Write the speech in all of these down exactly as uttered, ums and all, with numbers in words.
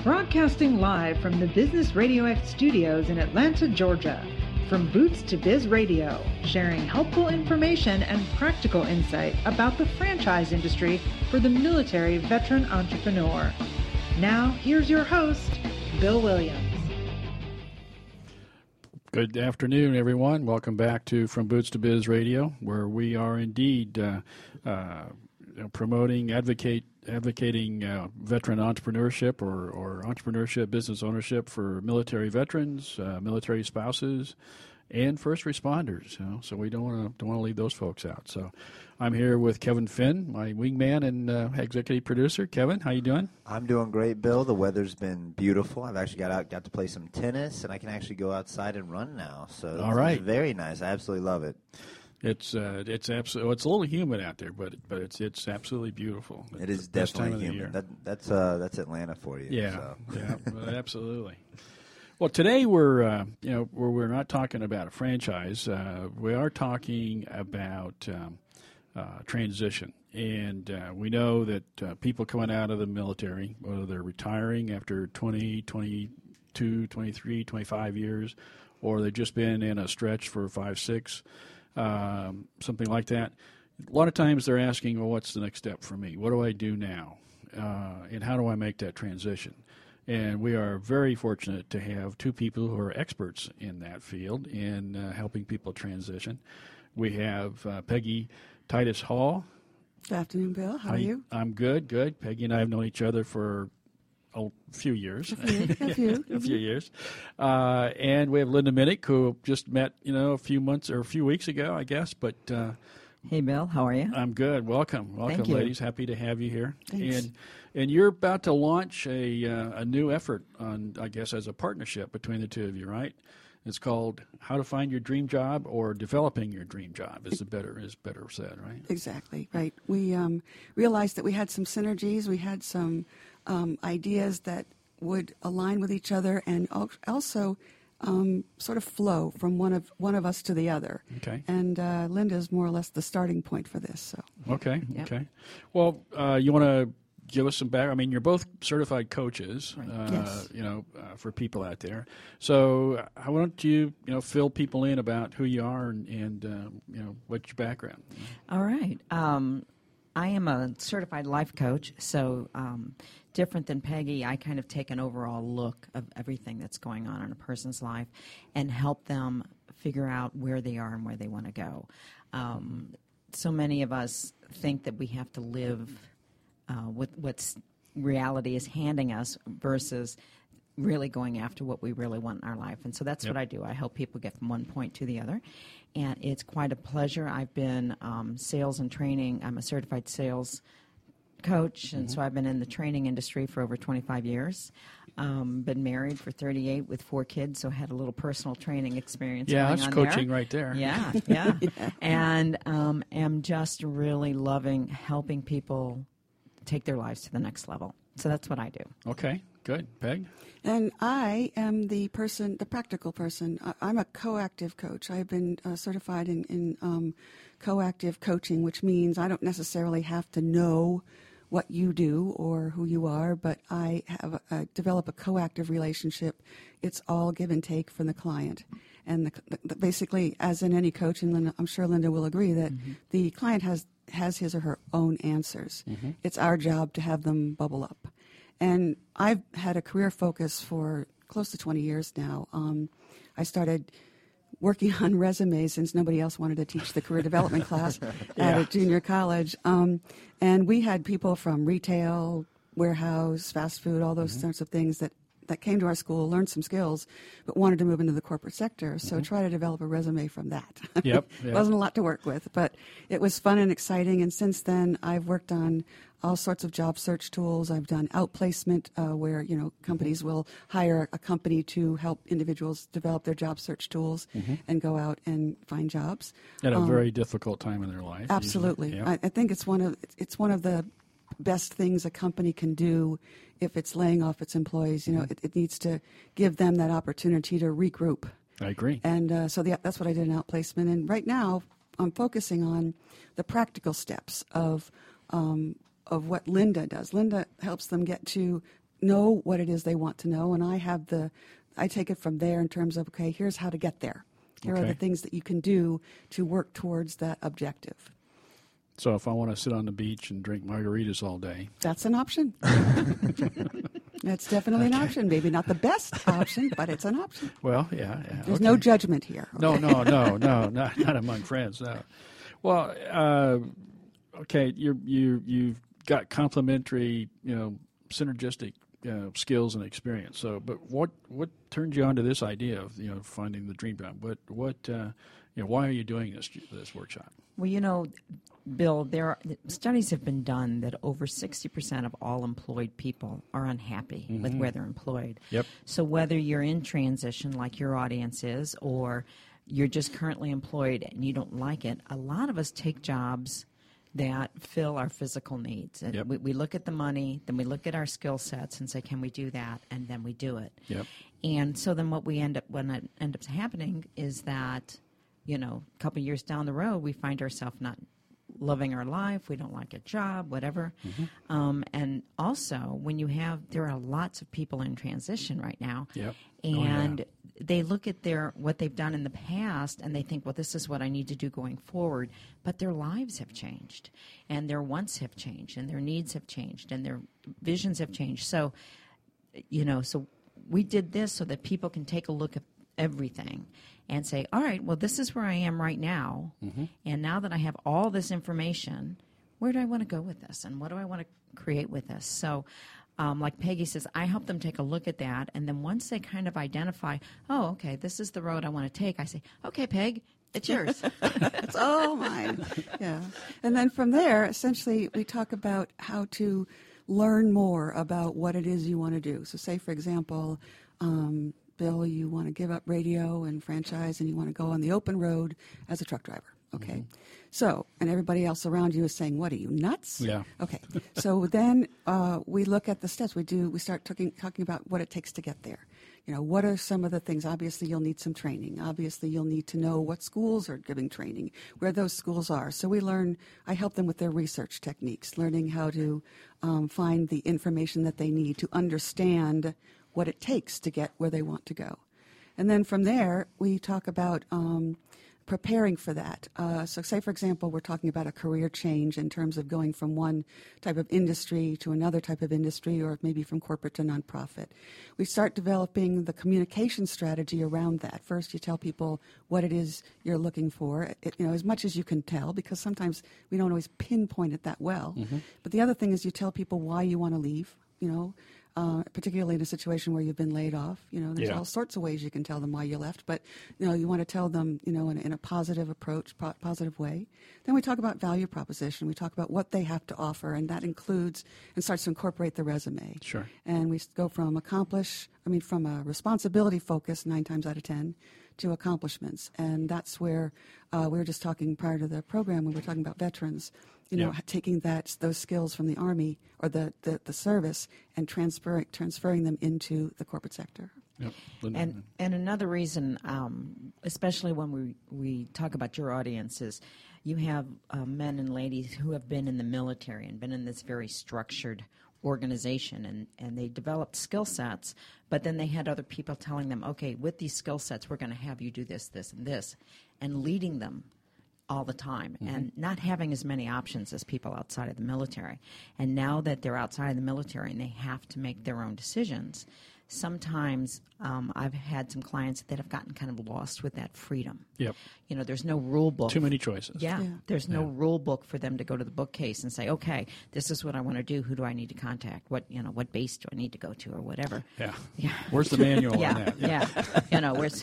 Broadcasting live from the Business Radio X studios in Atlanta, Georgia. From Boots to Biz Radio, sharing helpful information and practical insight about the franchise industry for the military veteran entrepreneur. Now, here's your host, Bill Williams. Good afternoon, everyone. Welcome back to From Boots to Biz Radio, where we are indeed uh, uh, promoting, advocate, advocating uh, veteran entrepreneurship or, or entrepreneurship, business ownership for military veterans, uh, military spouses, and first responders. You know? So we don't want to don't want to leave those folks out. So I'm here with Kevin Finn, my wingman and uh, executive producer. Kevin, how you doing? I'm doing great, Bill. The weather's been beautiful. I've actually got out, got to play some tennis, and I can actually go outside and run now. So all right, it's very nice. I absolutely love it. It's uh, it's absolutely well, it's a little humid out there, but but it's it's absolutely beautiful. It is Best definitely time of the humid. year. That, that's uh, that's Atlanta for you. Yeah, so. yeah, absolutely. Well, today we're uh, you know we're, we're not talking about a franchise. Uh, we are talking about um, uh, transition, and uh, we know that uh, people coming out of the military, whether they're retiring after twenty, twenty-two, twenty-three, twenty-five years, or they've just been in a stretch for five, six. Um, something like that. A lot of times they're asking, well, what's the next step for me? What do I do now? Uh, and how do I make that transition? And we are very fortunate to have two people who are experts in that field in uh, helping people transition. We have uh, Peggy Titus Hall. Good afternoon, Bill. How are you? I'm good, good. Peggy and I have known each other for a few years. A few. A few, a few years. Uh, and we have Linda Minnick, who just met, you know, a few months or a few weeks ago, I guess. But uh, hey, Bill, how are you? I'm good. Welcome, welcome, Thank you. ladies. Happy to have you here. Thanks. And and you're about to launch a uh, a new effort on, I guess, as a partnership between the two of you, right? It's called How to Find Your Dream Job, or Developing Your Dream Job is the better is better said, right? Exactly, right. We um, realized that we had some synergies. We had some um, ideas that would align with each other, and also um, sort of flow from one of one of us to the other. Okay. And uh, Linda is more or less the starting point for this. So. Okay. Yep. Okay. Well, uh, you want to give us some background? I mean, you're both certified coaches, Right. uh, Yes. you know, uh, for people out there. So, uh, why don't you, you know, fill people in about who you are and, and uh, you know, what's your background? All right. Um, I am a certified life coach, so um, different than Peggy, I kind of take an overall look of everything that's going on in a person's life and help them figure out where they are and where they want to go. Um, so many of us think that we have to live uh, with what reality is handing us versus really going after what we really want in our life. And so that's Yep. what I do. I help people get from one point to the other. And it's quite a pleasure. I've been um, sales and training. I'm a certified sales coach, and Mm-hmm. so I've been in the training industry for over twenty-five years. Um, been married for thirty-eight with four kids, so had a little personal training experience Yeah, going that's on coaching there. right there. Yeah, yeah. And um, am just really loving helping people take their lives to the next level. So that's what I do. Okay, good. Peg? And I am the person, the practical person. I, I'm a coactive coach. I've been uh, certified in, in um, coactive coaching, which means I don't necessarily have to know what you do or who you are, but I have uh, develop a coactive relationship. It's all give and take from the client. And the, the, basically, as in any coach, and Linda, I'm sure Linda will agree, that mm-hmm. the client has, has his or her own answers. Mm-hmm. It's our job to have them bubble up. And I've had a career focus for close to twenty years now. Um, I started working on resumes since nobody else wanted to teach the career development class yeah. at a junior college. Um, and we had people from retail, warehouse, fast food, all those mm-hmm. sorts of things that, that came to our school, learned some skills, but wanted to move into the corporate sector. So mm-hmm. try to develop a resume from that. Yep, yep. Wasn't a lot to work with, but it was fun and exciting. And since then, I've worked on all sorts of job search tools. I've done outplacement, uh, where you know companies will hire a company to help individuals develop their job search tools mm-hmm. and go out and find jobs at a um, very difficult time in their life. Absolutely, yep. I, I think it's one of it's one of the best things a company can do if it's laying off its employees. You know, mm-hmm. it, it needs to give them that opportunity to regroup. I agree. And uh, so the, that's what I did in outplacement. And right now, I'm focusing on the practical steps of um, of what Linda does. Linda helps them get to know what it is they want to know, and I have the, I take it from there in terms of, okay, here's how to get there. Here Okay. are the things that you can do to work towards that objective. So if I want to sit on the beach and drink margaritas all day, That's an option. That's definitely an option. Maybe not the best option, but it's an option. well, yeah. yeah There's okay. no judgment here. No, okay? no, no, no, not, not among friends. No. Well, uh, okay, you you you've got complementary, you know, synergistic uh, skills and experience. So, but what what turned you on to this idea of you know finding the dream job? What what uh, you know? Why are you doing this this workshop? Well, you know, Bill, there are, studies have been done that over sixty percent of all employed people are unhappy mm-hmm. with where they're employed. Yep. So whether you're in transition like your audience is, or you're just currently employed and you don't like it, a lot of us take jobs that fill our physical needs. And Yep. we, we look at the money, then we look at our skill sets and say, can we do that? And then we do it. Yep. And so then what we end up, when it ends up happening is that, you know, a couple of years down the road, we find ourselves not loving our life, we don't like a job, whatever. Mm-hmm. Um, and also, when you have, there are lots of people in transition right now. Yep. And oh, yeah. they look at their what they've done in the past and they think, well, this is what I need to do going forward. But their lives have changed, and their wants have changed, and their needs have changed, and their visions have changed. So, you know, so we did this so that people can take a look at everything and say, all right, well, this is where I am right now. Mm-hmm. And now that I have all this information, where do I want to go with this? And what do I want to create with this? So um, like Peggy says, I help them take a look at that. And then once they kind of identify, oh, okay, this is the road I want to take, I say, okay, Peg, it's yours. It's all mine. Yeah. And then from there, essentially, we talk about how to learn more about what it is you want to do. So say, for example, um, Bill, you want to give up radio and franchise and you want to go on the open road as a truck driver. Okay. Mm-hmm. So, and everybody else around you is saying, what are you, nuts? Yeah. Okay. So then uh, we look at the steps. We do, we start talking, talking about what it takes to get there. You know, what are some of the things? Obviously, you'll need some training. Obviously, you'll need to know what schools are giving training, where those schools are. So we learn, I help them with their research techniques, learning how to um, find the information that they need to understand what it takes to get where they want to go. And then from there, we talk about um, preparing for that. Uh, so say, for example, we're talking about a career change in terms of going from one type of industry to another type of industry, or maybe from corporate to nonprofit. We start developing the communication strategy around that. First, you tell people what it is you're looking for, it, you know, as much as you can tell, because sometimes we don't always pinpoint it that well. Mm-hmm. But the other thing is you tell people why you want to leave, you know, Uh, particularly in a situation where you've been laid off. You know, there's Yeah. all sorts of ways you can tell them why you left, but, you know, you want to tell them, you know, in, in a positive approach, po- positive way. Then we talk about value proposition. We talk about what they have to offer, and that includes and starts to incorporate the resume. Sure. And we go from accomplish, I mean, from a responsibility focus nine times out of ten to accomplishments. And that's where uh, we were just talking prior to the program when we were talking about veterans. You know, Yeah. taking that those skills from the Army or the, the, the service and transferring transferring them into the corporate sector. Yep. And and another reason, um, especially when we, we talk about your audience, is you have uh, men and ladies who have been in the military and been in this very structured organization, and, and they developed skill sets, but then they had other people telling them, okay, with these skill sets, we're going to have you do this, this, and this, and leading them all the time, mm-hmm. and not having as many options as people outside of the military. And now that they're outside of the military and they have to make their own decisions, sometimes um, I've had some clients that have gotten kind of lost with that freedom. Yep. You know, there's no rule book. Too many choices. Yeah, Yeah. there's no Yeah. rule book for them to go to the bookcase and say, okay, this is what I want to do. Who do I need to contact? What, you know, what base do I need to go to, or whatever. Yeah. Yeah. Where's the manual Yeah, on that? yeah. You know, where's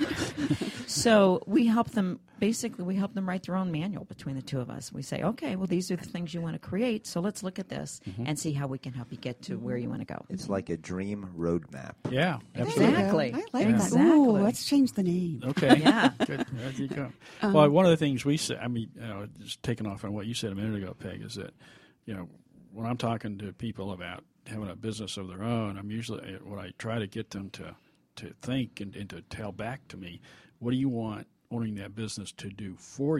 so we help them. Basically, we help them write their own manual between the two of us. We say, okay, well, these are the things you want to create, so let's look at this Mm-hmm. and see how we can help you get to where you want to go. It's like a dream roadmap. Yeah, There absolutely. you go. Exactly. I like that. Exactly. Ooh, let's change the name. Okay. Yeah. Good. There you go. Well, one of the things we say, I mean, you know, just taking off on what you said a minute ago, Peg, is that, you know, when I'm talking to people about having a business of their own, I'm usually, what I try to get them to, to think and, and to tell back to me, what do you want owning that business to do for you?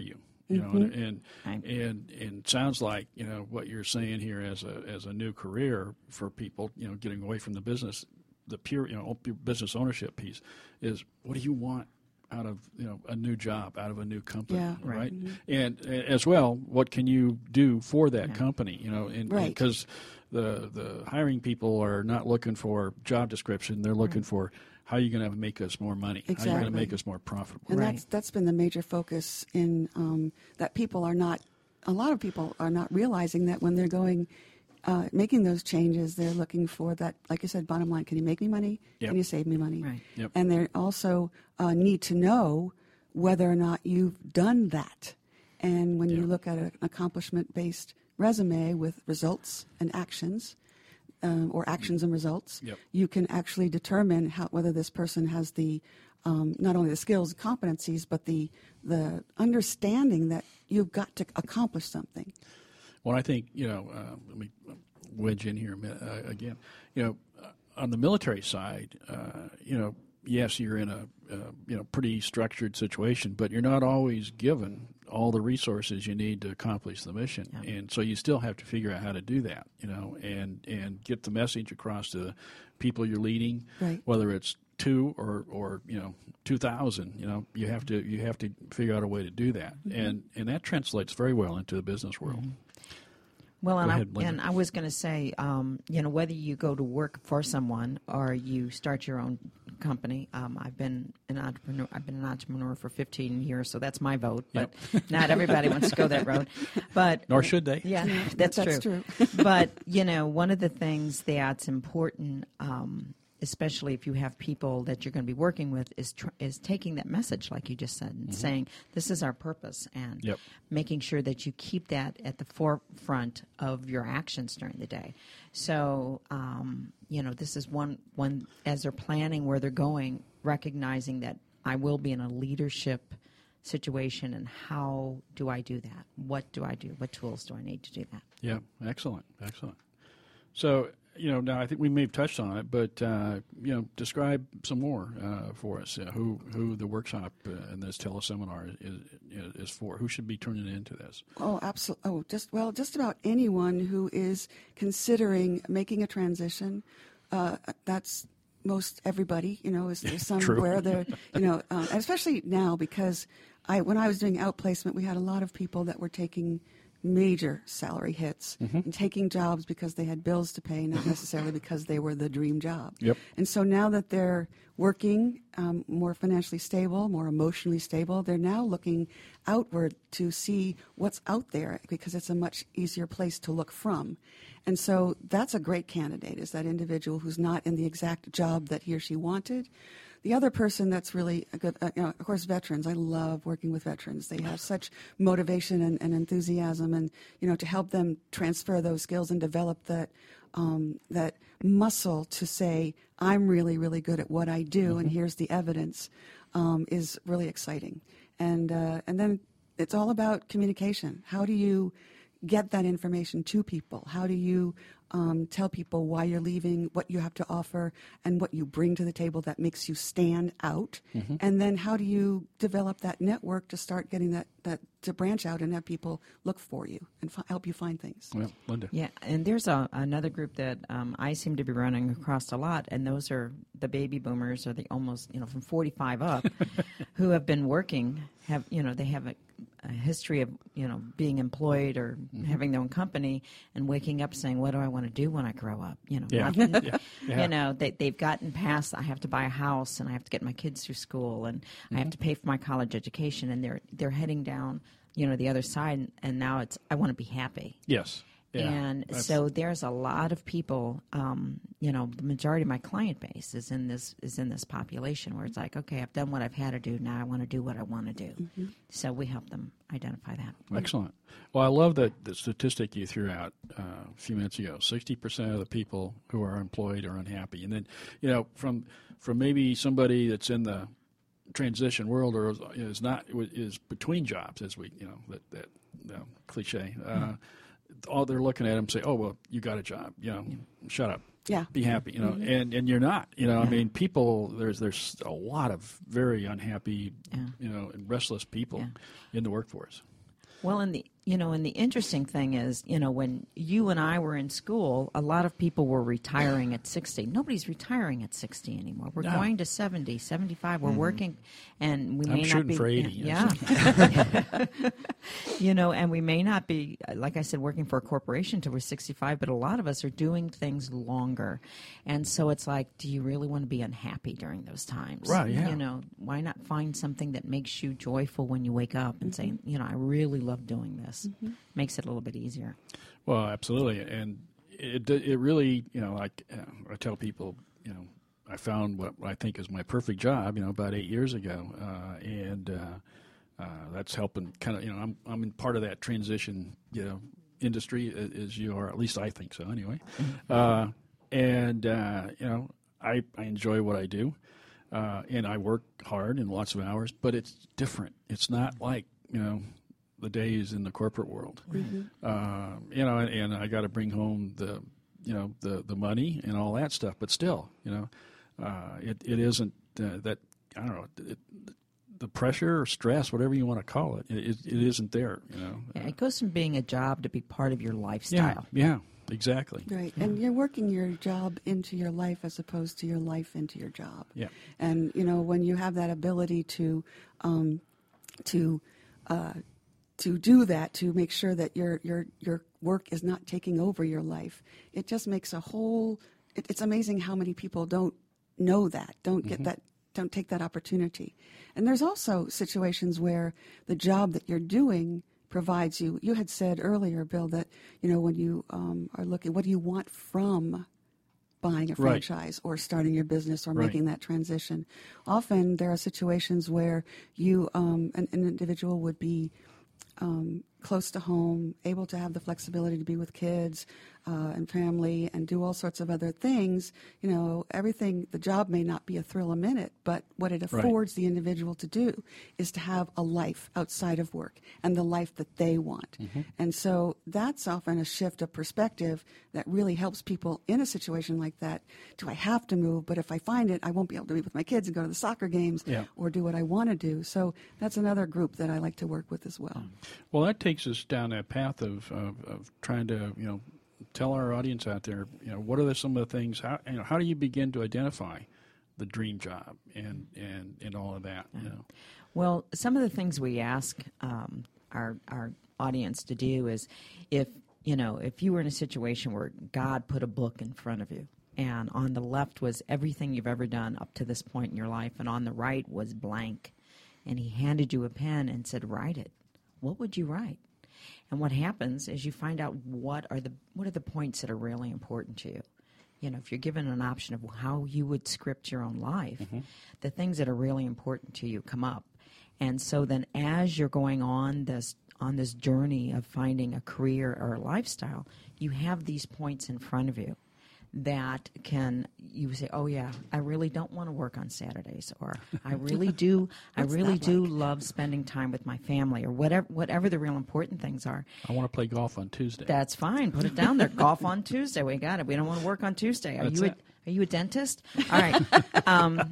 You know, and and, Right. and and sounds like, you know, what you're saying here as a as a new career for people, you know, getting away from the business, the pure, you know, business ownership piece is, what do you want out of, you know, a new job, out of a new company, Yeah. right? Right. And uh, as well, what can you do for that Yeah. company, you know, and Right. because the the hiring people are not looking for job description, they're looking Right. for how are you going to make us more money, how are you going Exactly. to make us more profitable. And Right. that's that's been the major focus in um, that people are not. A lot of people are not realizing that when they're going, uh, making those changes, they're looking for that. Like you said, bottom line: can you make me money? Yep. Can you save me money? Right. Yep. And they also uh, need to know whether or not you've done that. And when you Yeah. look at an accomplishment-based resume with results and actions, um, or actions and results, Yep. you can actually determine how, whether this person has the um, not only the skills and competencies, but the the understanding that you've got to accomplish something. Well, I think, you know, uh, let me wedge in here a minute, uh, again. You know, uh, on the military side, uh, you know, yes, you're in a uh, you know pretty structured situation, but you're not always given all the resources you need to accomplish the mission, Yeah. and so you still have to figure out how to do that. You know, and and get the message across to the people you're leading, Right. whether it's two or or you know two thousand. You know, you have to you have to figure out a way to do that, Mm-hmm. and and that translates very well into the business world. Well, and, Go I, ahead, Linda. and I was going to say, um, you know, whether you go to work for someone or you start your own company, um, I've been an entrepreneur. I've been an entrepreneur for fifteen years, so that's my vote. But not everybody wants to go that road. But Nor should they. yeah, that's, That's true. true. But you know, one of the things that's important, um, especially if you have people that you're going to be working with, is tr- is taking that message, like you just said, and saying this is our purpose, and Yep. making sure that you keep that at the forefront of your actions during the day. So, um, you know, this is one one as they're planning where they're going, recognizing that I will be in a leadership situation, and how do I do that? What do I do? What tools do I need to do that? Yeah, excellent, excellent. So, you know, now I think we may have touched on it, but uh, you know, describe some more uh, for us. Uh, who who the workshop uh, and this teleseminar is, is is for? Who should be tuning into this? Oh, absolutely. Oh, just well, just about anyone who is considering making a transition. Uh, that's most everybody. You know, is, is somewhere there. You know, um, and especially now because I, when I was doing outplacement, we had a lot of people that were taking major salary hits and taking jobs because they had bills to pay, not necessarily because they were the dream job. Yep. And so now that they're working um, more financially stable, more emotionally stable, they're now looking outward to see what's out there because it's a much easier place to look from. And so that's a great candidate, is that individual who's not in the exact job that he or she wanted. The other person that's really a good, uh, you know, of course, veterans. I love working with veterans. They have such motivation and, and enthusiasm, and you know, to help them transfer those skills and develop that um, that muscle to say, I'm really, really good at what I do, Mm-hmm. and here's the evidence, um, is really exciting. And uh, and then it's all about communication. How do you get that information to people? How do you um, tell people why you're leaving, what you have to offer, and what you bring to the table that makes you stand out? Mm-hmm. And then how do you develop that network to start getting that, that to branch out and have people look for you and fi- help you find things? Well, Linda. Yeah, and there's a, another group that um, I seem to be running across a lot, and those are the baby boomers, or the almost, you know, from forty-five up, who have been working, have, you know, they have a, a history of, you know, being employed or Mm-hmm. having their own company, and waking up saying, what do I want to do when I grow up? You know, Yeah. not- Yeah. Yeah. you know, they, they've gotten past, I have to buy a house, and I have to get my kids through school, and I have to pay for my college education, and they're they're heading down, you know, the other side, and now it's, I want to be happy. Yes. Yeah. And That's- so there's a lot of people, um, you know, the majority of my client base is in this is in this population where it's like, okay, I've done what I've had to do. Now I want to do what I want to do. Mm-hmm. So we help them identify that. Excellent. Well, I love that the statistic you threw out uh, a few minutes ago. Sixty percent of the people who are employed are unhappy, and then you know from from maybe somebody that's in the transition world or is, is not is between jobs, as we you know that that you know, cliche. Uh, all they're looking at them say, "Oh well, you got a job. You know, shut up." Yeah. Be happy, you know, and, and you're not, you know. I mean, people. There's there's a lot of very unhappy, Yeah. you know, and restless people Yeah. in the workforce. Well, and the you know, and the interesting thing is, you know, when you and I were in school, a lot of people were retiring at sixty. Nobody's retiring at sixty anymore. We're No. going to seventy, seventy-five. We're mm-hmm. working, and we I'm may not shooting be for eighty. Yeah. You know, and we may not be, like I said, working for a corporation till we're sixty-five, but a lot of us are doing things longer. And so it's like, do you really want to be unhappy during those times? Right, yeah. You know, why not find something that makes you joyful when you wake up and Mm-hmm. say, you know, I really love doing this. Mm-hmm. Makes it a little bit easier. Well, absolutely, and it it really, you know, like uh, I tell people, you know, I found what I think is my perfect job, you know, about eight years ago, uh, and uh, uh, that's helping kind of, you know, I'm I'm in part of that transition, you know, industry as you are, at least I think so, anyway, uh, and uh, you know, I I enjoy what I do, uh, and I work hard and lots of hours, but it's different. It's not like, you know, the days in the corporate world, mm-hmm. uh, you know, and, and I got to bring home the, you know, the, the money and all that stuff. But still, you know, uh, it it isn't uh, that, I don't know, it, the pressure or stress, whatever you want to call it, it, it isn't there. You know, yeah, it goes from being a job to be part of your lifestyle. Yeah, yeah, exactly. Right, and you're working your job into your life as opposed to your life into your job. Yeah, and you know, when you have that ability to, um, to. Uh, to do that, to make sure that your your your work is not taking over your life. It just makes a whole, it, it's amazing how many people don't know that, don't get mm-hmm. that, don't take that opportunity. And there's also situations where the job that you're doing provides you, you had said earlier, Bill, that, you know, when you um, are looking, what do you want from buying a franchise right. or starting your business or right. making that transition? Often there are situations where you, um, an, an individual would be Um, close to home, able to have the flexibility to be with kids uh, and family and do all sorts of other things. You know, everything, the job may not be a thrill a minute, but what it affords right. the individual to do is to have a life outside of work and the life that they want. Mm-hmm. And so that's often a shift of perspective that really helps people in a situation like that. Do I have to move? But if I find it, I won't be able to be with my kids and go to the soccer games yeah. or do what I want to do. So that's another group that I like to work with as well. Well, that takes us down that path of, of, of trying to, you know, tell our audience out there, you know, what are the, some of the things, how, you know, how do you begin to identify the dream job and, and, and all of that, you know? Well, some of the things we ask um, our, our audience to do is if, you know, if you were in a situation where God put a book in front of you, and on the left was everything you've ever done up to this point in your life, and on the right was blank, and he handed you a pen and said, write it, what would you write? And what happens is you find out what are the what are the points that are really important to you. You know, if you're given an option of how you would script your own life, mm-hmm. the things that are really important to you come up. And so then as you're going on this on this journey of finding a career or a lifestyle, you have these points in front of you that can, you say, oh yeah, I really don't want to work on Saturdays, or I really do, I really do like? love spending time with my family, or whatever, whatever the real important things are. I want to play golf on Tuesday. That's fine. Put it down there. Golf on Tuesday. We got it. We don't want to work on Tuesday. Are That's you a, it. Are you a dentist? All right. um,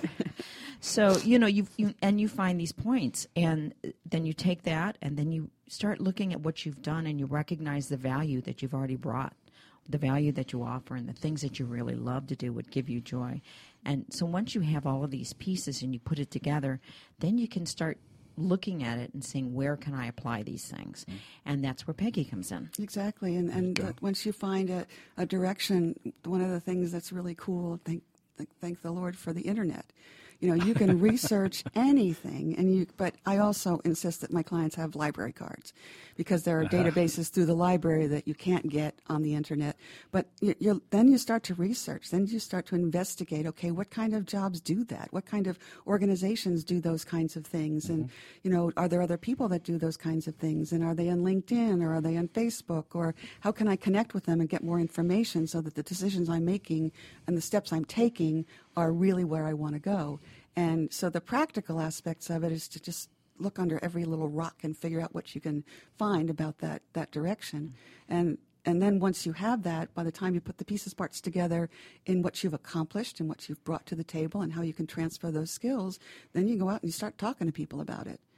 so you know you you and you find these points, and then you take that, and then you start looking at what you've done, and you recognize the value that you've already brought. The value that you offer and the things that you really love to do would give you joy. And so once you have all of these pieces and you put it together, then you can start looking at it and saying, where can I apply these things? Mm. And that's where Peggy comes in. Exactly. And and uh, once you find a, a direction, one of the things that's really cool, thank, thank the Lord for the internet. You know, you can research anything, and you. But I also insist that my clients have library cards, because there are databases through the library that you can't get on the internet. But you, you're, then you start to research. Then you start to investigate. Okay, what kind of jobs do that? What kind of organizations do those kinds of things? Mm-hmm. And you know, are there other people that do those kinds of things? And are they on LinkedIn, or are they on Facebook? Or how can I connect with them and get more information so that the decisions I'm making and the steps I'm taking are really where I want to go? And so the practical aspects of it is to just look under every little rock and figure out what you can find about that, that direction. And and then once you have that, by the time you put the pieces parts together in what you've accomplished and what you've brought to the table and how you can transfer those skills, then you go out and you start talking to people about it.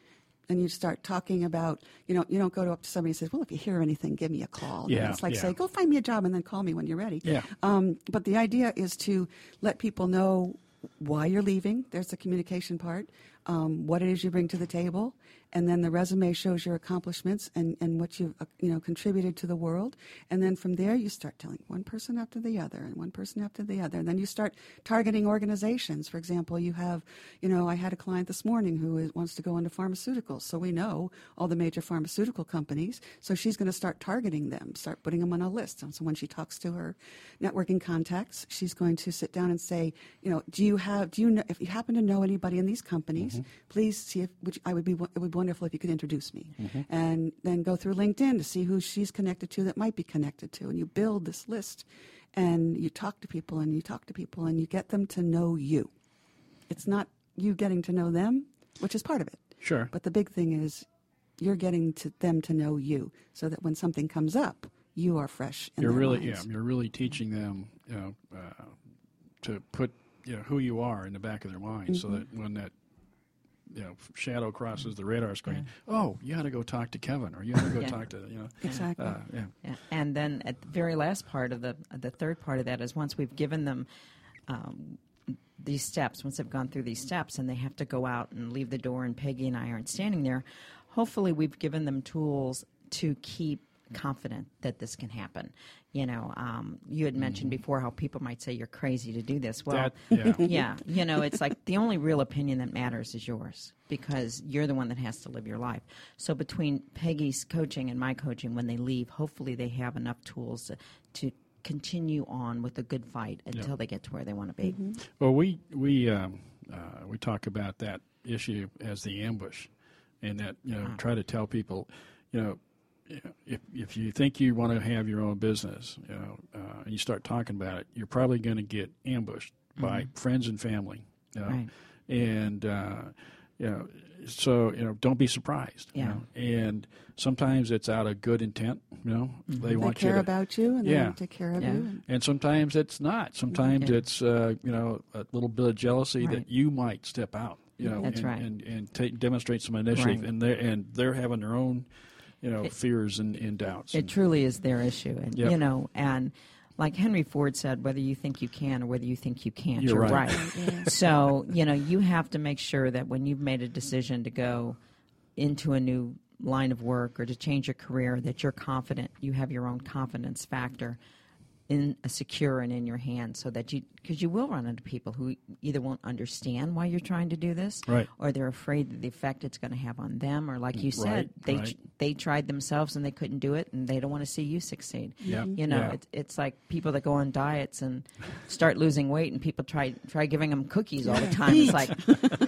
and you start talking about, you know, you don't go up to somebody and say, well, if you hear anything, give me a call. Yeah, It's like yeah. say, go find me a job and then call me when you're ready. Yeah. Um, but the idea is to let people know why you're leaving. There's the communication part. Um, what it is you bring to the table, and then the resume shows your accomplishments and, and what you've uh, you know contributed to the world. And then from there, you start telling one person after the other, and one person after the other. And then you start targeting organizations. For example, you have, you know, I had a client this morning who is, wants to go into pharmaceuticals. So we know all the major pharmaceutical companies. So she's going to start targeting them, start putting them on a list. And so when she talks to her networking contacts, she's going to sit down and say, you know, do you have, do you know, if you happen to know anybody in these companies, mm-hmm. please see if which I would be. It would be wonderful if you could introduce me, mm-hmm. and then go through LinkedIn to see who she's connected to that might be connected to, and you build this list, and you talk to people, and you talk to people, and you get them to know you. It's not you getting to know them, which is part of it. Sure. But the big thing is you're getting to them to know you, so that when something comes up, you are fresh in You're their really, minds. yeah, you're really teaching them, you know, uh, to put, you know, who you are in the back of their mind, Mm-hmm. so that when that, you know, shadow crosses the radar screen, oh, you ought to go talk to Kevin, or you ought to go Yeah. talk to, you know, Exactly. uh, yeah, Yeah. And then at the very last part of the the third part of that is once we've given them um, these steps, once they've gone through these steps and they have to go out and leave the door and Peggy and I aren't standing there, hopefully we've given them tools to keep confident that this can happen. You know, um, you had mentioned before how people might say you're crazy to do this. Well, That- yeah. yeah, you know, it's like the only real opinion that matters is yours because you're the one that has to live your life. So between Peggy's coaching and my coaching, when they leave, hopefully they have enough tools to, to continue on with a good fight until Yeah. they get to where they want to be. Well, we we um, uh, we talk about that issue as the ambush, and that you know Ah. try to tell people, you know, if if you think you want to have your own business, you know, uh, and you start talking about it, you're probably going to get ambushed by friends and family, you know, Right. and uh, you know, so you know, don't be surprised. Yeah. You know? And sometimes it's out of good intent. You know, they They want care you to, about you, and they Yeah. want to take care of Yeah. you. And and sometimes it's not. Sometimes Yeah. it's uh, you know a little bit of jealousy Right. that you might step out, you know, That's and, right. and and ta demonstrate some initiative, Right. and they are and they're having their own, you know, It- fears and, and doubts. It truly is their issue, and Yep. you know, and like Henry Ford said, whether you think you can or whether you think you can't, You're you're, right. right. So you know, you have to make sure that when you've made a decision to go into a new line of work or to change your career, that you're confident. You have your own confidence factor in a secure and in your hands, so that you, because you will run into people who either won't understand why you're trying to do this, Right. or they're afraid of the effect it's going to have on them, or like you said, Right, they right. they tried themselves and they couldn't do it, and they don't want to see you succeed. Yeah, You know, yeah. it's it's like people that go on diets and start losing weight, and people try try giving them cookies all the time. It's like,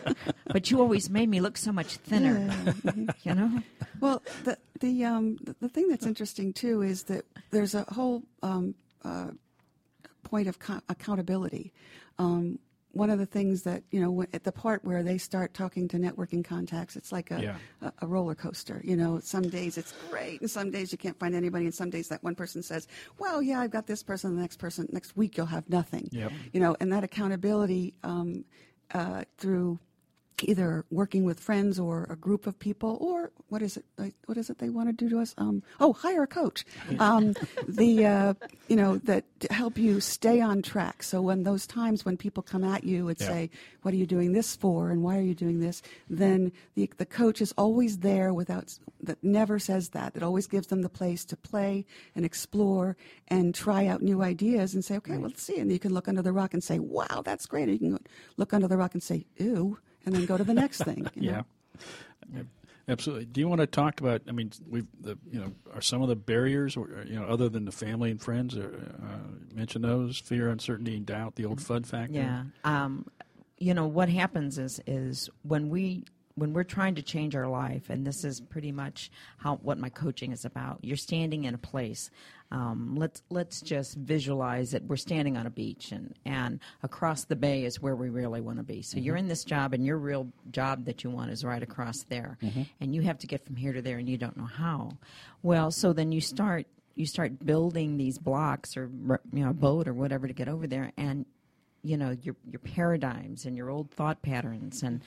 but you always made me look so much thinner. You know, Well, the the um the, the thing that's interesting too is that there's a whole um, uh, point of co- accountability. Um, one of the things that you know, at the part where they start talking to networking contacts, it's like a, Yeah. a, a roller coaster. You know, some days it's great, and some days you can't find anybody, and some days that one person says, "Well, yeah, I've got this person." The next person, next week, you'll have nothing. Yep. You know, and that accountability um, uh, through either working with friends or a group of people, or what is it? Like, what is it they want to do to us? Um, oh, hire a coach. Um, the uh, you know that to help you stay on track. So when those times when people come at you and Yeah. say, "What are you doing this for?" and "Why are you doing this?" then the the coach is always there without that never says that. It always gives them the place to play and explore and try out new ideas and say, "Okay, well, let's see." And you can look under the rock and say, "Wow, that's great." Or you can look under the rock and say, "Ew." And then go to the next thing. You know? Yeah, absolutely. Do you want to talk about? I mean, we've the you know are some of the barriers, or you know, other than the family and friends, or uh, mention those: fear, uncertainty, and doubt, the old FUD factor. yeah. Um, you know what happens is is when we when we're trying to change our life, and this is pretty much how what my coaching is about. You're standing in a place. Um, let's let's just visualize that we're standing on a beach, and, and across the bay is where we really want to be. So you're in this job, and your real job that you want is right across there, and you have to get from here to there, and you don't know how. Well, so then you start you start building these blocks, or you know, a boat or whatever to get over there, and you know your your paradigms and your old thought patterns and.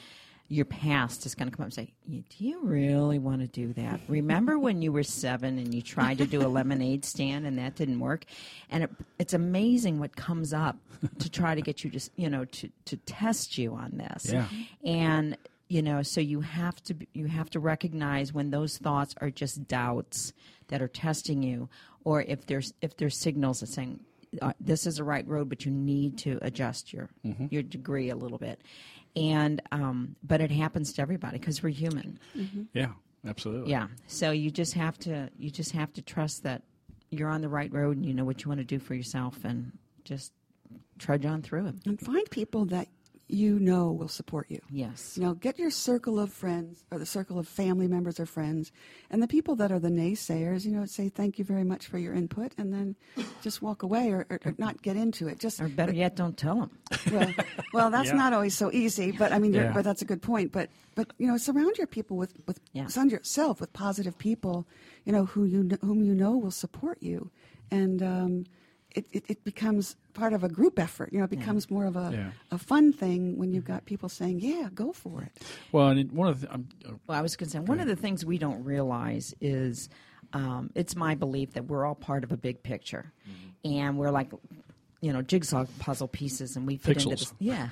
your past is going to come up and say, do you really want to do that? Remember when you were seven and you tried to do a lemonade stand and that didn't work? And it, it's amazing what comes up to try to get you to, you know, to, to test you on this. Yeah. And, you know, so you have to you have to recognize when those thoughts are just doubts that are testing you, or if there's if there's signals that saying, uh, this is the right road, but you need to adjust your mm-hmm. your degree a little bit. And um, but it happens to everybody because we're human. Mm-hmm. Yeah, absolutely. Yeah. So you just have to you just have to trust that you're on the right road and you know what you want to do for yourself, and just trudge on through it. And find people that you know will support you. Yes. You know, get your circle of friends or the circle of family members or friends, and the people that are the naysayers, you know, say thank you very much for your input, and then just walk away or, or, or not get into it. Just or better but, yet, don't tell them. Well, well, that's Yeah. not always so easy, but I mean, you're, Yeah. but that's a good point. But but you know, surround your people with with Yeah. surround yourself with positive people, you know, who you kn- whom you know will support you, and um, it, it it becomes part of a group effort. You know, it becomes more of a Yeah. a fun thing when you've got people saying, "Yeah, go for it." Well, and it- one of the I'm, uh, Well, I was going to say, one of the things we don't realize is um, it's my belief that we're all part of a big picture. Mm-hmm. And we're like, you know, jigsaw puzzle pieces, and we fit into Pixels. this. Yeah.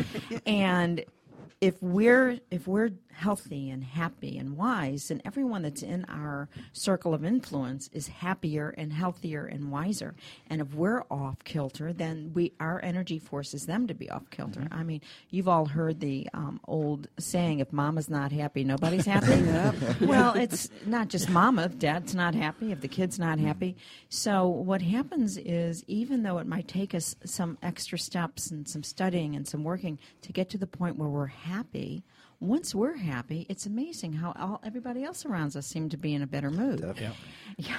And if we're if we're healthy and happy and wise, then everyone that's in our circle of influence is happier and healthier and wiser. And if we're off kilter, then we our energy forces them to be off kilter. Mm-hmm. I mean, you've all heard the um, old saying, "If Mama's not happy, nobody's happy." Well, it's not just Mama. If Dad's not happy, if the kid's not happy. So what happens is, even though it might take us some extra steps and some studying and some working to get to the point where we're happy, once we're happy, it's amazing how all, everybody else around us seem to be in a better mood. yeah. Yeah.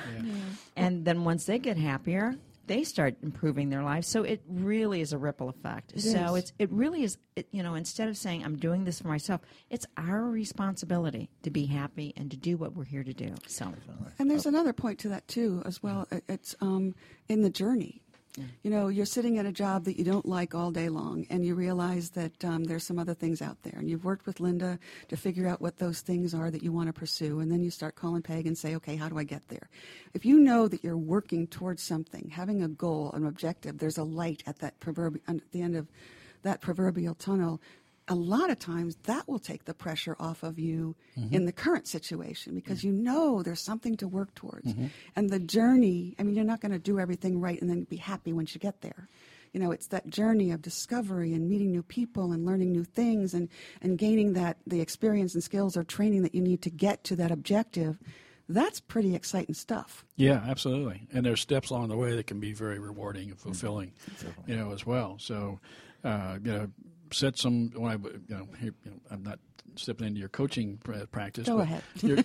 And then once they get happier, they start improving their lives. So it really is a ripple effect. It so is. it's it really is, it, you know, instead of saying I'm doing this for myself, it's our responsibility to be happy and to do what we're here to do. So And there's another point to that too, as well. It- It's um, in the journey. You know, you're sitting at a job that you don't like all day long, and you realize that um, there's some other things out there. And you've worked with Linda to figure out what those things are that you want to pursue, and then you start calling Peg and say, okay, how do I get there? If you know that you're working towards something, having a goal, an objective, there's a light at that proverbial, at the end of that proverbial tunnel, a lot of times that will take the pressure off of you mm-hmm. in the current situation, because you know there's something to work towards. Mm-hmm. And the journey, I mean, you're not going to do everything right and then be happy once you get there. You know, it's that journey of discovery and meeting new people and learning new things and, and gaining that the experience and skills or training that you need to get to that objective. That's pretty exciting stuff. Yeah, absolutely. And there's steps along the way that can be very rewarding and fulfilling, Mm-hmm. you know, as well. So, uh, you know, set some. When I, you know, here, you know, I'm not stepping into your coaching pra- practice. Go but ahead. you're-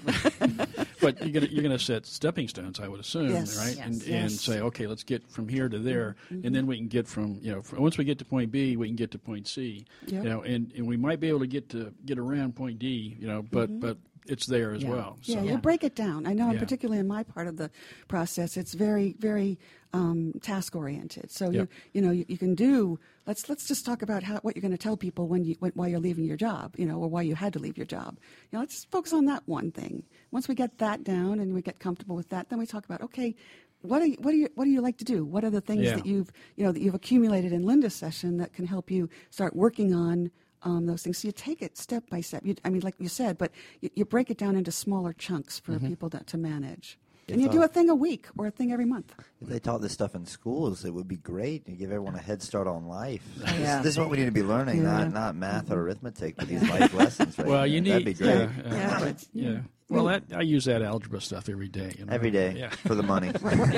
but you're gonna you're gonna set stepping stones, I would assume, Yes. right? Yes. And and Yes. say, okay, let's get from here to there, Mm-hmm. and then we can get from you know from, once we get to point B, we can get to point C. Yep. You know, and, and we might be able to get to get around point D. You know, but but it's there as Yeah. well. Yeah, So. you break it down. I know, Yeah. particularly in my part of the process, it's very, very um, task oriented. So you, Yep. you know, you, you can do. Let's let's just talk about how what you're going to tell people when you when, while you're leaving your job, you know, or why you had to leave your job. You know, let's focus on that one thing. Once we get that down and we get comfortable with that, then we talk about okay. What do you, what do you what do you like to do? What are the things Yeah. that you've you know that you've accumulated in Linda's session that can help you start working on um, those things? So you take it step by step. You, I mean, like you said, but you, you break it down into smaller chunks for Mm-hmm. people to, to manage. If, And you do uh, a thing a week or a thing every month. If they taught this stuff in schools, it would be great. You give everyone a head start on life. Yeah. This, this is what we need to be learning, Yeah. not not math or arithmetic, but these life lessons. Right Well, you here. need That'd be great. Yeah, uh, Yeah, but- yeah. Well, that, I use that algebra stuff every day. You know? Every day Yeah. for the money.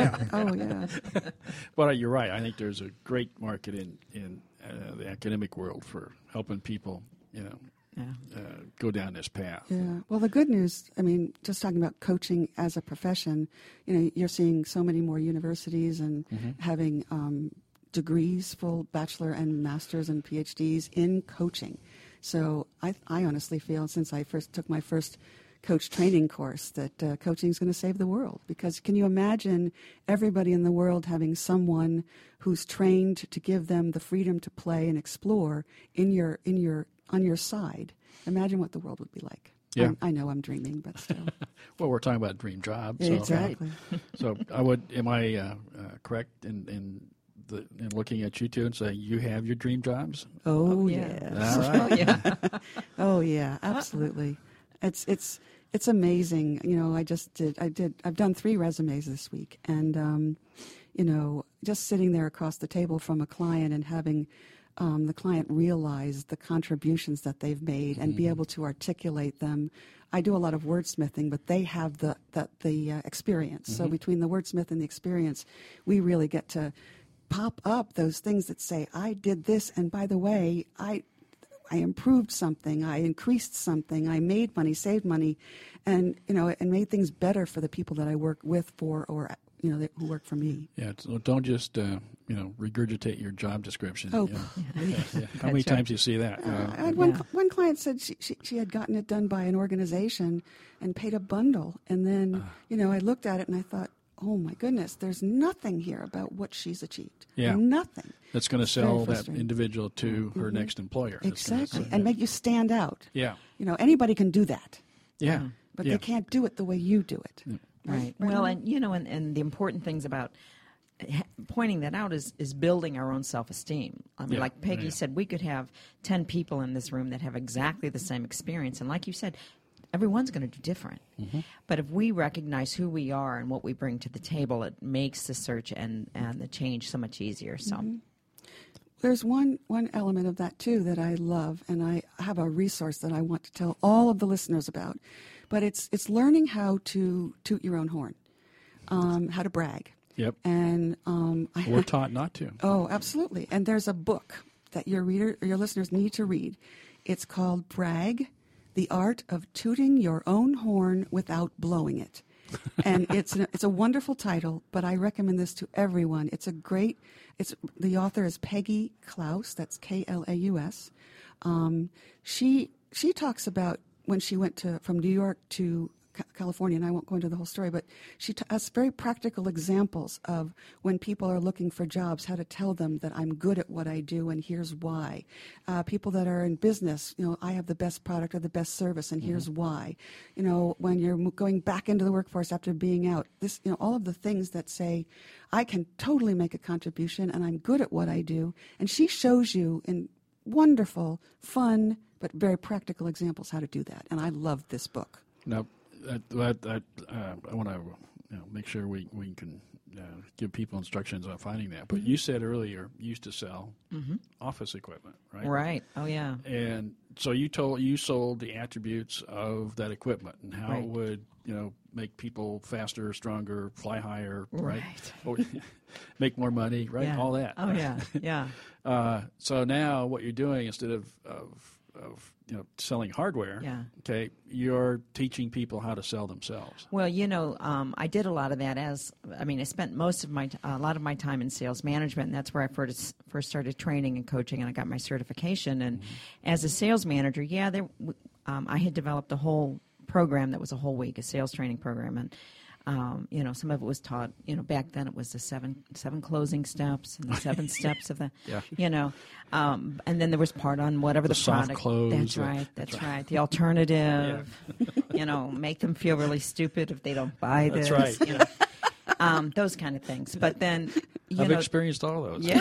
Oh yeah. But uh, you're right. I think there's a great market in in uh, the academic world for helping people, you know, yeah. uh, go down this path. Yeah. Well, the good news, I mean, just talking about coaching as a profession, you know, you're seeing so many more universities and having um, degrees, full bachelor and masters and P H Ds in coaching. So I, I honestly feel, since I first took my first coach training course, that uh, coaching is going to save the world. Because can you imagine everybody in the world having someone who's trained to give them the freedom to play and explore in your in your on your side, imagine what the world would be like. Yeah. I'm, I know I'm dreaming, but still. Well, we're talking about dream job. So, Exactly. So I would, am I uh, uh, correct in, in, the, in looking at you two and saying you have your dream jobs? Oh, Oh, yes. yeah. All right. Oh, yeah. Oh yeah, absolutely. It's it's it's amazing. You know, I just did. I did. I've done three resumes this week, and um, you know, just sitting there across the table from a client and having um, the client realize the contributions that they've made and be able to articulate them. I do a lot of wordsmithing, but they have the the, the uh, experience. So between the wordsmith and the experience, we really get to pop up those things that say, "I did this," and by the way, I. I improved something, I increased something, I made money, saved money, and you know, and made things better for the people that I work with, for, or you know, that, who work for me. Yeah, so don't just uh, you know regurgitate your job description. Oh, you know. please. Yeah. How many That's right. times do you see that? Uh, Uh, I had one Yeah. cl- one client said she, she she had gotten it done by an organization and paid a bundle, and then you know, I looked at it and I thought, oh my goodness, there's nothing here about what she's achieved. Yeah. Nothing. that's going to It's very sell that frustrating. individual to her next employer. It's gonna- Exactly, and make you stand out. Yeah. You know, anybody can do that, Yeah. but yeah. they can't do it the way you do it. Right. Well, and you know, and, and the important things about ha- pointing that out is is building our own self-esteem. I mean, Yeah, like Peggy yeah. said, we could have ten people in this room that have exactly the same experience, and like you said, everyone's going to do different. Mm-hmm. But if we recognize who we are and what we bring to the table, it makes the search and and the change so much easier. So. There's one, one element of that, too, that I love, and I have a resource that I want to tell all of the listeners about. But it's it's learning how to toot your own horn, um, how to brag. Yep. And um, I, We're taught not to. oh, absolutely. And there's a book that your reader, or your listeners need to read. It's called Brag, The Art of Tooting Your Own Horn Without Blowing It. And it's an, it's a wonderful title, but I recommend this to everyone. It's a great. It's the author is Peggy Klaus. That's K L A U S. Um, she she talks about when she went to from New York to Ca- California, and I won't go into the whole story, but she t- has very practical examples of when people are looking for jobs, how to tell them that I'm good at what I do, and here's why. Uh, people that are in business, you know, I have the best product or the best service, and here's why. You know, when you're mo- going back into the workforce after being out, this, you know, all of the things that say, I can totally make a contribution, and I'm good at what I do, and she shows you in wonderful, fun, but very practical examples how to do that, and I love this book. Now, that, that, that, uh, I want to you know, make sure we, we can uh, give people instructions on finding that. But you said earlier you used to sell office equipment, right? Right. Oh, yeah. And so you told you sold the attributes of that equipment and how Right. it would you know make people faster, stronger, fly higher, right? Right. Or make more money, right? Yeah. All that. Oh, yeah. Yeah. Uh, so now what you're doing instead of, of of you know selling hardware, Yeah. okay, you're teaching people how to sell themselves. Well, you know, um, I did a lot of that as, I mean, I spent most of my, t- a lot of my time in sales management, and that's where I first, first started training and coaching, and I got my certification. And as a sales manager, yeah, there, w- um, I had developed a whole program that was a whole week, a sales training program, and um, you know, some of it was taught. You know, back then it was the seven seven closing steps and the seven steps of the, Yeah. you know, um, and then there was part on whatever the, The soft product. close, That's uh, right. That's right. The alternative. You know, make them feel really stupid if they don't buy this. That's right. You know, um, those kind of things. But then, you I've know, experienced all those. yeah.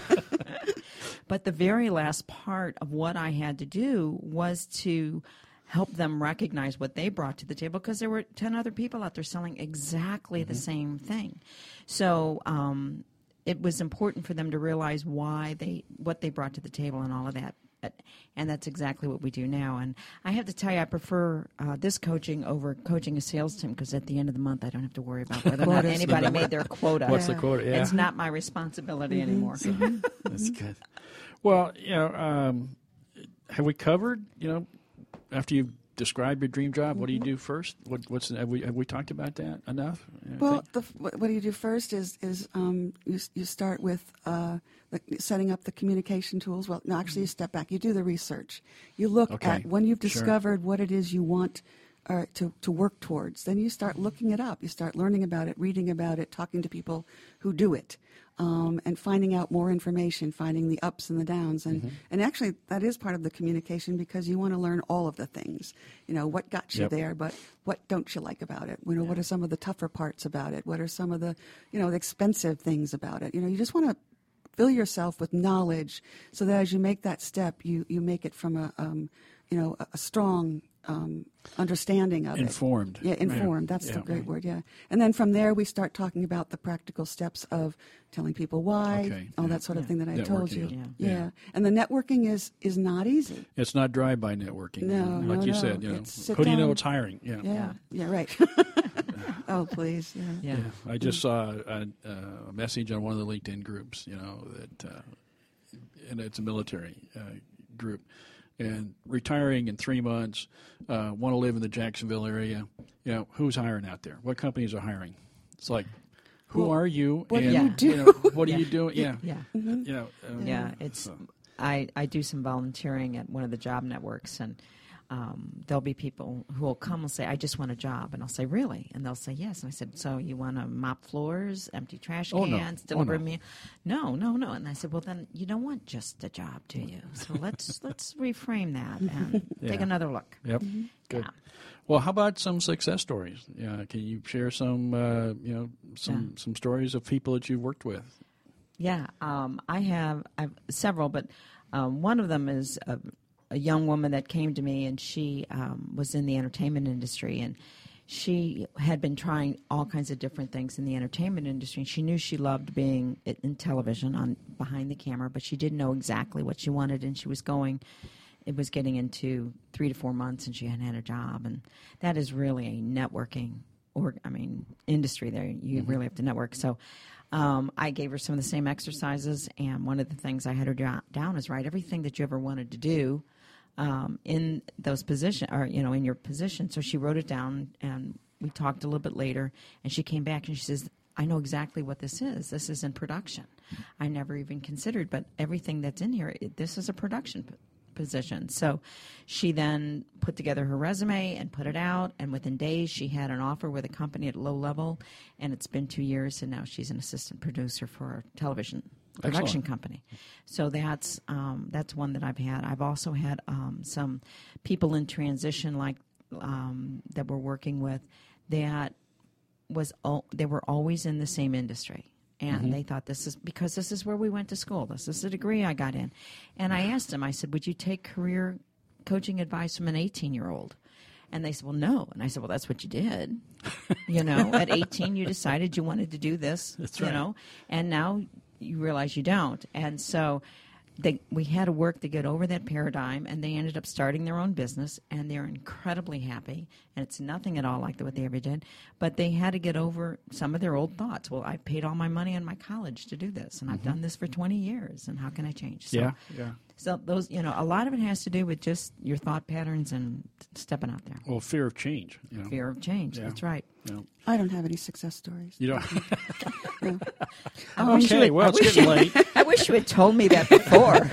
But the very last part of what I had to do was to help them recognize what they brought to the table, because there were ten other people out there selling exactly the same thing. So um, it was important for them to realize why they, what they brought to the table and all of that. But- And that's exactly what we do now. And I have to tell you, I prefer uh, this coaching over coaching a sales team, because at the end of the month, I don't have to worry about whether or not Quotas. anybody made their quota. What's the Yeah. quota? Yeah. It's not my responsibility anymore. That's good. Well, you know, um, have we covered? You know, after you describe your dream job, what do you do first? What, what's have we have we talked about that enough? You Well, think? the, f- what what do you do first is is um, you s- you start with uh, the, setting up the communication tools. Well, no, actually, you step back. You do the research. You look Okay, at when you've sure. discovered what it is you want or to, to work towards, then you start looking it up. You start learning about it, reading about it, talking to people who do it, um, and finding out more information, finding the ups and the downs. And, mm-hmm. and actually, that is part of the communication because you want to learn all of the things. You know, what got you yep. there, but what don't you like about it? You know, yeah. what are some of the tougher parts about it? What are some of the, you know, the expensive things about it? You know, you just want to fill yourself with knowledge so that as you make that step, you, you make it from a, um, you know, a, a strong um, understanding of informed. it. Yeah, informed. Yeah. That's yeah. the great word, yeah. And then from there, we start talking about the practical steps of telling people why, okay. all yeah. that sort of yeah. thing that I told you. Yeah. Yeah. yeah. And the networking is, is not easy. It's not drive-by networking. No, Like no, you no. said, you know, who do you down. know it's hiring? Yeah. Yeah, yeah, yeah right. Oh, please. Yeah. Yeah. yeah. I just saw a, a message on one of the LinkedIn groups, you know, that, uh, and it's a military uh, group. And retiring in three months, uh, want to live in the Jacksonville area. You know, who's hiring out there? What companies are hiring? It's like, who well, are you? What and, do you do? You know, what yeah. are you doing? Yeah, yeah, mm-hmm. you know, um, yeah. It's so. I I do some volunteering at one of the job networks, and um, there'll be people who will come and say, "I just want a job," and I'll say, "Really?" And they'll say, "Yes." And I said, "So you want to mop floors, empty trash oh, cans, no. deliver oh, no. me?" No, no, no. And I said, "Well, then you don't want just a job, do you? So let's let's reframe that and yeah. take another look." Yep. Mm-hmm. Good. Yeah. Well, how about some success stories? Uh, can you share some, uh, you know, some Yeah. some stories of people that you've worked with? Yeah, um, I have I've several, but um, one of them is a, a young woman that came to me, and she um, was in the entertainment industry, and she had been trying all kinds of different things in the entertainment industry. And she knew she loved being in television on behind the camera, but she didn't know exactly what she wanted, and she was going. It was getting into three to four months, and she hadn't had a job, and that is really a networking, or I mean, industry. There, you mm-hmm. really have to network. So, um, I gave her some of the same exercises, and one of the things I had her do- down is write everything that you ever wanted to do um, in those position, or you know, in your position. So she wrote it down, and we talked a little bit later, and she came back and she says, "I know exactly what this is. This is in production. I never even considered, but everything that's in here, it, this is a production." P- position. So she then put together her resume and put it out, and within days she had an offer with a company at low level, and it's been two years, and now she's an assistant producer for a television production Excellent. company. So that's um, that's one that I've had. I've also had um, some people in transition like um, that we're working with that was al- they were always in the same industry. And mm-hmm. they thought this is because this is where we went to school. This is the degree I got in. And I asked them, I said, would you take career coaching advice from an eighteen-year-old? And they said, well, no. And I said, well, that's what you did. You know, at eighteen, you decided you wanted to do this, that's you right. know, and now you realize you don't. And so they, we had to work to get over that paradigm, and they ended up starting their own business, and they're incredibly happy, and it's nothing at all like what they ever did, but they had to get over some of their old thoughts. Well, I paid all my money on my college to do this, and mm-hmm. I've done this for twenty years, and how can I change? So, yeah, yeah. So those, you know, a lot of it has to do with just your thought patterns and stepping out there. Well, fear of change. You know? Fear of change, yeah. that's right. Yeah. I don't have any success stories. You don't? No. I wish you Okay, had- well, I it's wish getting you- late. I wish you had told me that before.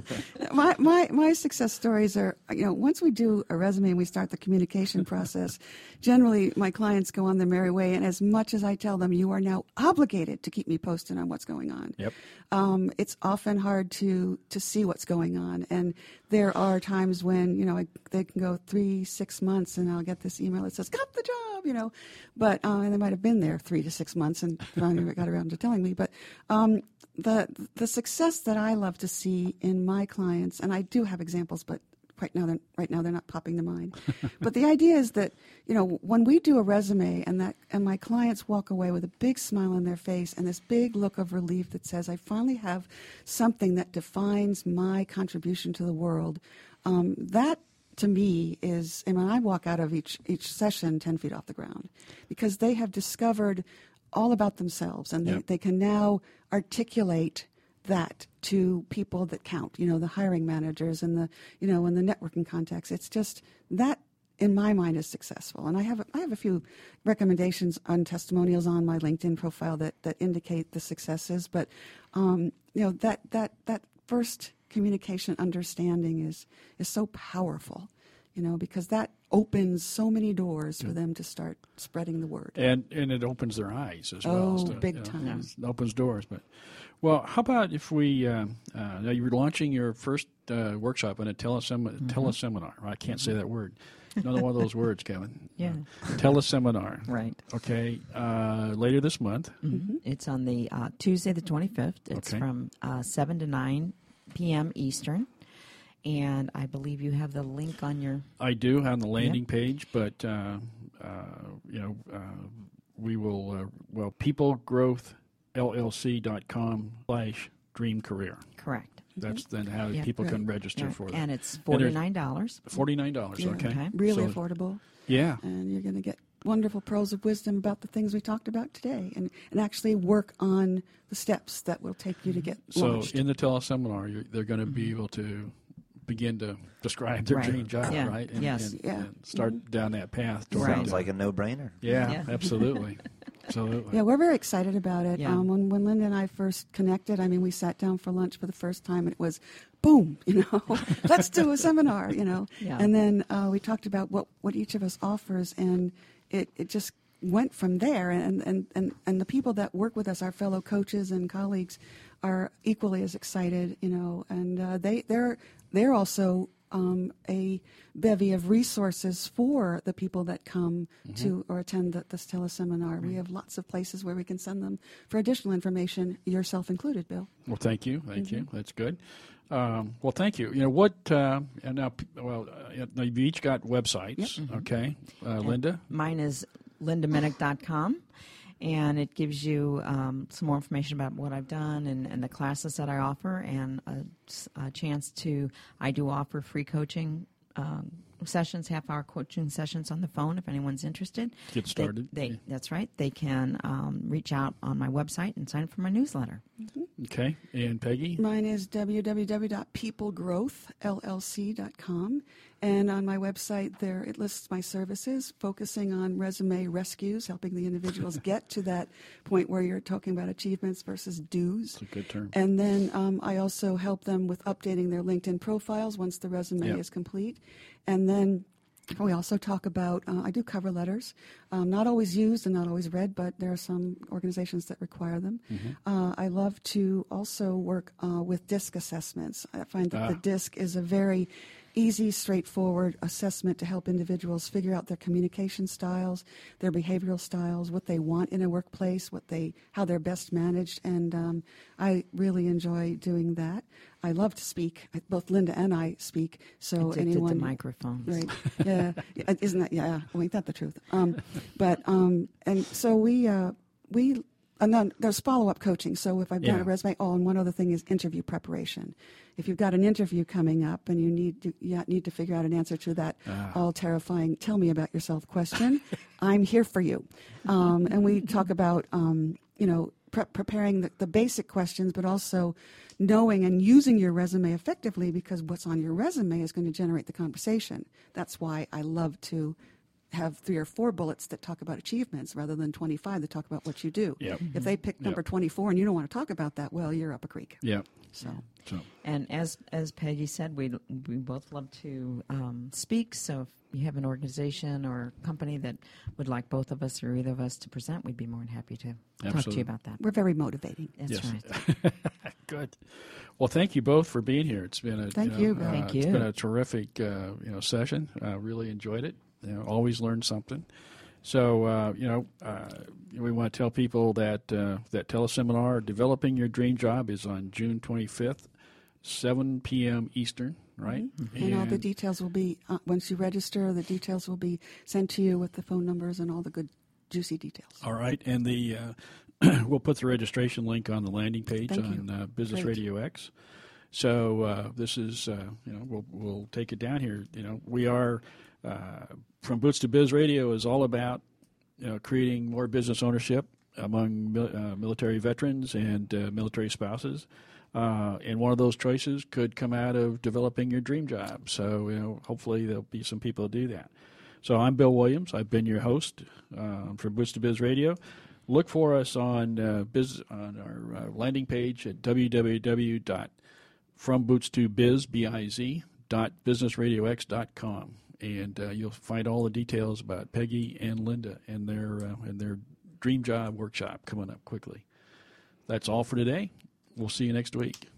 my, my my success stories are, you know, once we do a resume and we start the communication process, generally my clients go on their merry way, and as much as I tell them, you are now obligated to keep me posted on what's going on, Yep. um, it's often hard to, to see what's going on. And there are times when, you know, I, they can go three, six months, and I'll get this email that says, got the job, you know, but, uh, and they might have been there three to six months and finally got around to telling me. But um, the the success that I love to see in my clients, and I do have examples, but right now they're, right now they're not popping to mind. But the idea is that, you know, when we do a resume and that and my clients walk away with a big smile on their face and this big look of relief that says, I finally have something that defines my contribution to the world, um, that to me is, and when I walk out of each each session ten feet off the ground, because they have discovered all about themselves, and they, Yep. they can now articulate that to people that count, you know, the hiring managers and the, you know, and the networking contacts. It's just that, in my mind, is successful. And I have, a, I have a few recommendations on testimonials on my LinkedIn profile that, that indicate the successes. But, um, you know, that, that, that first communication understanding is, is so powerful, you know, because that opens so many doors for them to start spreading the word. And and it opens their eyes as well. Oh, so, big you know, time. It opens doors. But well, how about if we uh, uh, now you're launching your first uh, workshop in a telesem- Mm-hmm. teleseminar. I can't say that word. Another one of those words, Kevin. Yeah. Uh, teleseminar. Right. Okay. Uh, later this month. Mm-hmm. It's on the uh, Tuesday, the twenty-fifth. It's Okay. from uh, seven to nine p.m. Eastern. And I believe you have the link on your. I do on the landing page, but uh, uh, you know, uh, we will. Uh, well, people growth L L C dot com slash dream career. Correct. That's then how Yeah, people can right. register Yeah, for that. and it's forty-nine dollars. Forty-nine dollars. Yeah. Okay. Okay. Really So- affordable. Yeah. And you're going to get wonderful pearls of wisdom about the things we talked about today, and, and actually work on the steps that will take you to get So launched. in the teleseminar, you're, they're going to be able to begin to describe their Right. dream job, Yeah. right? And, Yes. and, Yeah. and start down that path. toward Right. Sounds that. like a no-brainer. Yeah, Yeah. absolutely. Absolutely. Yeah, we're very excited about it. Yeah. Um, when, when Linda and I first connected, I mean, we sat down for lunch for the first time, and it was, boom, you know, let's do a seminar, you know. Yeah. And then uh, we talked about what, what each of us offers, and it, it just went from there. And, and, and, and the people that work with us, our fellow coaches and colleagues, are equally as excited, you know, and uh, they, they're, they're also um, a bevy of resources for the people that come to or attend the, this teleseminar. We have lots of places where we can send them for additional information, yourself included, Bill. Well, thank you, thank Mm-hmm. you. That's good. Um, well, thank you. You know what? Uh, and now, p- well, uh, now you've each got websites. Okay, uh, Linda. Mine is linda minnick dot com, and it gives you um, some more information about what I've done and, and the classes that I offer, and a, s- a chance to. I do offer free coaching um, sessions, half-hour coaching sessions on the phone if anyone's interested. Get They- started. They, Yeah. That's right. They can um, reach out on my website and sign up for my newsletter. Okay, and Peggy. Mine is w w w dot people growth l l c dot com. And on my website there, it lists my services, focusing on resume rescues, helping the individuals get to that point where you're talking about achievements versus do's. That's a good term. And then um, I also help them with updating their LinkedIn profiles once the resume Yep. is complete. And then we also talk about, uh, I do cover letters, um, not always used and not always read, but there are some organizations that require them. Uh, I love to also work uh, with DISC assessments. I find that the Ah. DISC is a very easy, straightforward assessment to help individuals figure out their communication styles, their behavioral styles, what they want in a workplace, what they, how they're best managed, and um, I really enjoy doing that. I love to speak. I- Both Linda and I speak, so Addicted anyone to microphones. Right. Yeah. Yeah, isn't that? Yeah. Well, ain't that the truth? Um, but um, and so we uh, we and then there's follow up coaching. So if I've done Yeah. a resume, oh, and one other thing is interview preparation. If you've got an interview coming up and you need to you need to figure out an answer to that Ah. all terrifying "tell me about yourself" question, I'm here for you. Um, and we talk about um, you know pre- preparing the, the basic questions, but also knowing and using your resume effectively, because what's on your resume is going to generate the conversation. That's why I love to have three or four bullets that talk about achievements rather than twenty-five that talk about what you do. Yep. If they pick number Yep. twenty-four and you don't want to talk about that, well, you're up a creek. Yeah. So So And as as Peggy said, we we both love to um, speak. So if you have an organization or company that would like both of us or either of us to present, we'd be more than happy to talk to Absolutely. you about that. we're very motivating. That's yes. right. Good. Well, thank you both for being here. It's been a Thank know, you, Bill. uh, Thank It's you. been a terrific uh, you know session. Uh, really enjoyed it. You know, always learn something. So uh, you know, uh, we want to tell people that uh, that teleseminar, Developing Your Dream Job, is on June twenty-fifth, seven p.m. Eastern. Right. And all the details will be, uh, once you register, the details will be sent to you with the phone numbers and all the good, juicy details. All right, and the uh, we'll put the registration link on the landing page Thank on you. uh, Business Great. Radio X. So uh, this is, uh, you know, we'll we'll take it down here. You know, we are uh, from Boots to Biz Radio is all about, you know, creating more business ownership among mil- uh, military veterans and uh, military spouses. Uh, and one of those choices could come out of developing your dream job. So, you know, hopefully there'll be some people who do that. So I'm Bill Williams. I've been your host uh, for Boots to Biz Radio. Look for us on uh, biz on our uh, landing page at w w w dot from boots to biz b i z dot business radio x dot com, and uh, you'll find all the details about Peggy and Linda and their uh, and their Dream Job workshop coming up quickly. That's all for today. We'll see you next week.